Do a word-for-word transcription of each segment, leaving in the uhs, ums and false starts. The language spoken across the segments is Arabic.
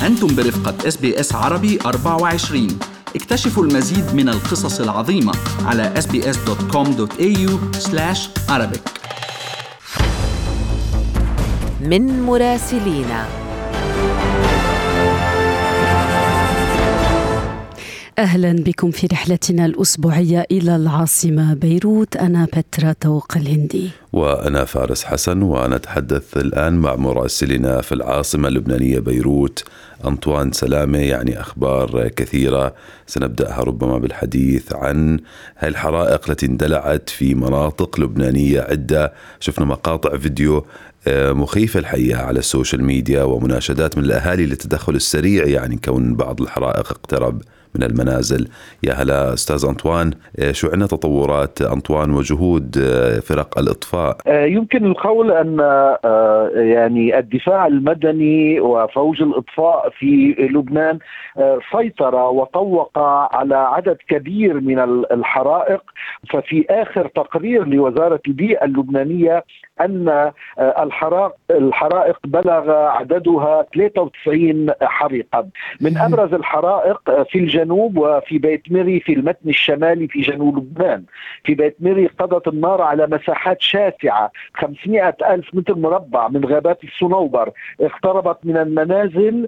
أنتم برفقة إس بي إس عربي أربعة وعشرين. اكتشفوا المزيد من القصص العظيمة على إس بي إس دوت كوم دوت إيه يو سلاش عربيك. من مراسلينا. أهلا بكم في رحلتنا الأسبوعية إلى العاصمة بيروت. أنا بترا توق الهندي وأنا فارس حسن، ونتحدث الآن مع مراسلنا في العاصمة اللبنانية بيروت أنطوان سلامة. يعني أخبار كثيرة سنبدأها ربما بالحديث عن هاي الحرائق التي اندلعت في مناطق لبنانية عدة. شفنا مقاطع فيديو مخيفة الحقيقة على السوشيال ميديا ومناشدات من الأهالي للتدخل السريع، يعني كون بعض الحرائق اقترب من المنازل. يا هلا أستاذ أنطوان، شو عندنا تطورات أنطوان وجهود فرق الإطفاء؟ يمكن القول أن يعني الدفاع المدني وفوج الإطفاء في لبنان سيطر وطوق على عدد كبير من الحرائق. ففي آخر تقرير لوزارة البيئة اللبنانية أن الحرائق الحرائق بلغ عددها ثلاثة وتسعين حريقا. من أبرز الحرائق في الجنوب وفي بيت مري في المتن الشمالي في جنوب لبنان. في بيت مري قضت النار على مساحات شاسعة خمسمائة ألف متر مربع من غابات الصنوبر، اقتربت من المنازل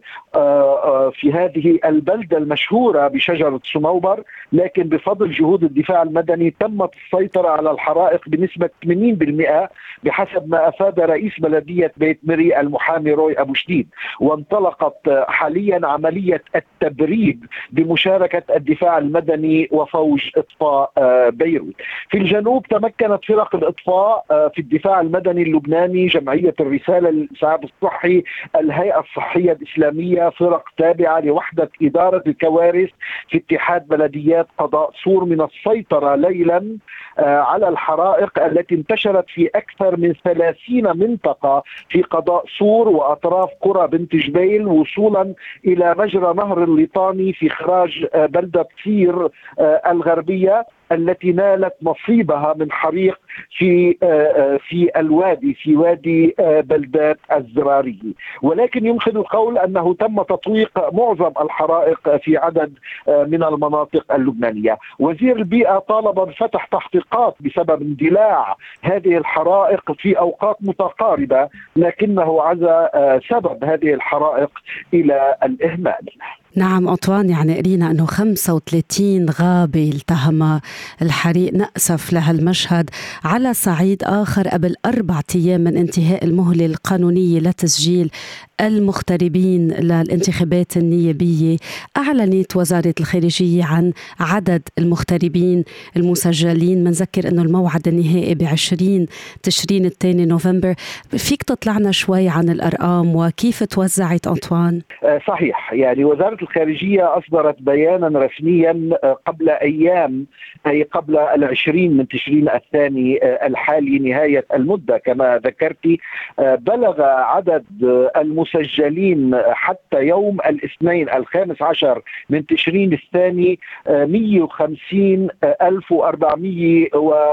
في هذه البلدة المشهورة بشجرة صنوبر، لكن بفضل جهود الدفاع المدني تمت السيطرة على الحرائق بنسبة ثمانين بالمئة بحسب ما أفاد رئيس بلدية بيت مري المحامي روي أبو شديد. وانطلقت حاليا عملية التبريد بمشاركة الدفاع المدني وفوج إطفاء بيروت. في الجنوب تمكنت فرق الإطفاء في الدفاع المدني اللبناني، جمعية الرسالة للإسعاف الصحي، الهيئة الصحية الإسلامية، فرق تابعة لوحدة إدارة الكوارث في اتحاد بلديات قضاء صور، من السيطرة ليلا على الحرائق التي انتشرت في أكثر من ثلاثين منطقة في قضاء صور وأطراف قرى بنت جبيل، وصولا إلى مجرى نهر الليطاني في خراج بلدة صير الغربية التي نالت نصيبها من حريق في في الوادي في وادي بلدات الزراري. ولكن يمكن القول أنه تم تطويق معظم الحرائق في عدد من المناطق اللبنانية. وزير البيئة طالب بفتح تحقيقات بسبب اندلاع هذه الحرائق في أوقات متقاربة، لكنه عزى سبب هذه الحرائق إلى الإهمال. نعم أنطوان، يعني قرينا أنه خمسة وثلاثين غابة التهم الحريق. نأسف لهالمشهد. على صعيد آخر، قبل أربعة أيام من انتهاء المهلة القانونية لتسجيل المغتربين للانتخابات النيابية، أعلنت وزارة الخارجية عن عدد المغتربين المسجلين. منذكر أنه الموعد النهائي بعشرين تشرين الثاني نوفمبر. فيك تطلعنا شوي عن الأرقام وكيف توزعت أنطوان؟ صحيح، يعني وزارة الخارجية أصدرت بيانا رسميا قبل أيام، أي قبل العشرين من تشرين الثاني الحالي نهاية المدة كما ذكرتي. بلغ عدد المسجلين حتى يوم الاثنين الخامس عشر من تشرين الثاني مئة وخمسين ألف وأربعمئة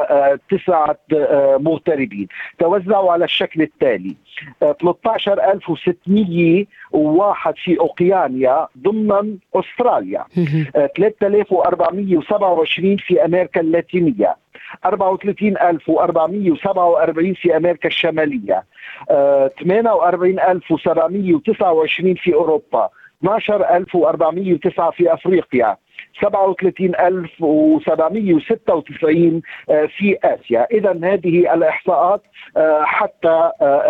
وتسعة مغتربين. توزعوا على الشكل التالي: ثلاثة عشر ألف وستمئة وواحد في أوقيانيا ضمن أستراليا، ثلاثة آلاف وأربعمئة وسبعة وعشرين في أمريكا اللاتينية، أربعة وثلاثين ألف وأربعمئة وسبعة وأربعين في أمريكا الشمالية، ثمانية وأربعين ألف وسبعمئة وتسعة وعشرين في أوروبا، اثني عشر ألف وأربعمئة وتسعة في أفريقيا، سبعة وثلاثين ألف وسبعمئة وستة وتسعين في آسيا. إذن هذه الإحصاءات حتى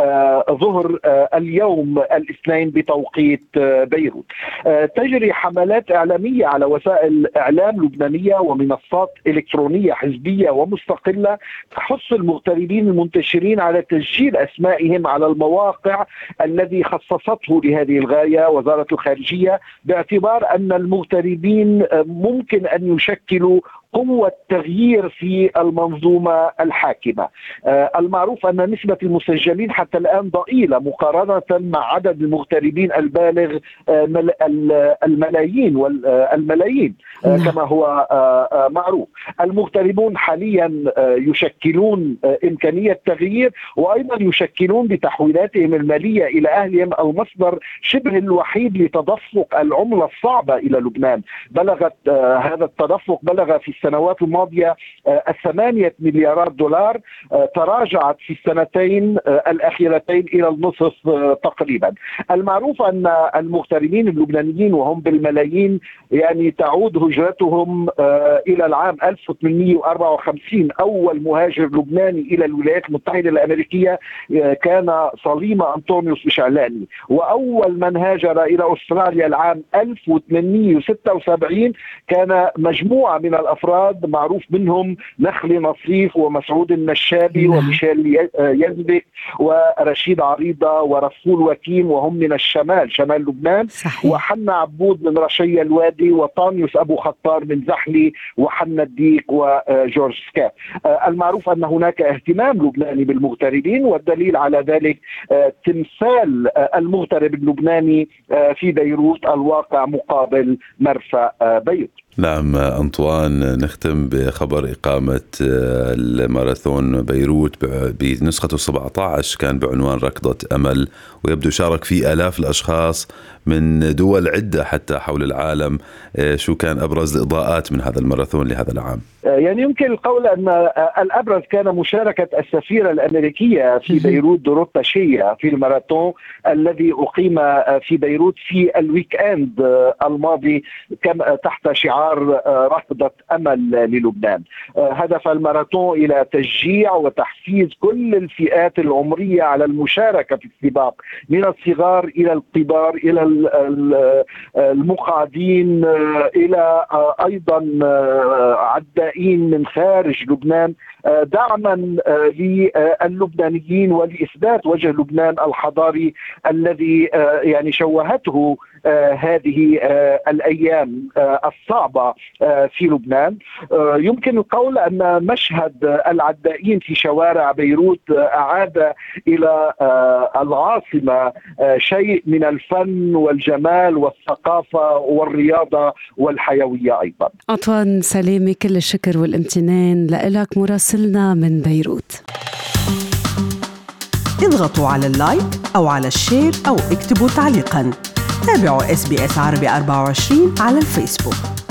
ظهر اليوم الاثنين بتوقيت بيروت. تجري حملات إعلامية على وسائل إعلام لبنانية ومنصات إلكترونية حزبية ومستقلة تحث المغتربين المنتشرين على تسجيل أسمائهم على المواقع الذي خصصته لهذه الغاية وزارة الخارجية، باعتبار أن المغتربين ممكن أن يشكلوا قوة تغيير في المنظومة الحاكمة. المعروف أن نسبة المسجلين حتى الآن ضئيلة مقارنة مع عدد المغتربين البالغ الملايين والملايين كما هو معروف. المغتربون حاليا يشكلون إمكانية تغيير، وأيضا يشكلون بتحويلاتهم المالية إلى أهلهم المصدر شبه الوحيد لتدفق العملة الصعبة إلى لبنان. بلغت هذا التدفق بلغ في السنوات الماضية الثمانية مليارات دولار، تراجعت في السنتين الأخيرتين إلى النصف تقريبا. المعروف أن المغتربين اللبنانيين وهم بالملايين يعني تعود هجرتهم إلى العام ألف وثمانمئة وأربعة وخمسين. أول مهاجر لبناني إلى الولايات المتحدة الأمريكية كان صليمة أنطونيوس بشعلاني، وأول من هاجر إلى أستراليا العام ألف وثمانمئة وستة وسبعين كان مجموعة من الأفراد معروف منهم نخلي نصيف ومسعود النشابي وميشيل يزبك ورشيد عريضة ورسول وكيم، وهم من الشمال شمال لبنان. صحيح. وحنا عبود من رشية الوادي، وطانيوس أبو خطار من زحلي، وحنا الديك وجورج سكاف. المعروف أن هناك اهتمام لبناني بالمغتربين، والدليل على ذلك تمثال المغترب اللبناني في بيروت الواقع مقابل مرفأ بيروت. نعم أنطوان، نختم بخبر إقامة الماراثون بيروت بنسخته سبعة عشر، كان بعنوان ركضة أمل، ويبدو شارك فيه آلاف الأشخاص من دول عدة حتى حول العالم. شو كان أبرز الإضاءات من هذا الماراثون لهذا العام؟ يعني يمكن القول أن الأبرز كان مشاركة السفيرة الأمريكية في بيروت دوروتا شيا في الماراثون الذي أقيم في بيروت في الويك أند الماضي تحت شعار ركضة أمل للبنان. هدف الماراثون إلى تشجيع وتحفيز كل الفئات العمرية على المشاركة في السباق، من الصغار إلى الكبار إلى المقعدين إلى أيضا عدائين من خارج لبنان، دعما للبنانيين ولإثبات وجه لبنان الحضاري الذي يعني شوهته هذه الأيام الصعبة في لبنان. يمكن القول أن مشهد العدائين في شوارع بيروت أعاد إلى العاصمة شيء من الفن والجمال والثقافة والرياضة والحيوية أيضا. أنطوان سلامة، كل الشكر والامتنان لك مراسلنا من بيروت. اضغطوا على اللايك أو على الشير أو اكتبوا تعليقاً. تابعوا إس بي إس عربي أربعة وعشرين على الفيسبوك.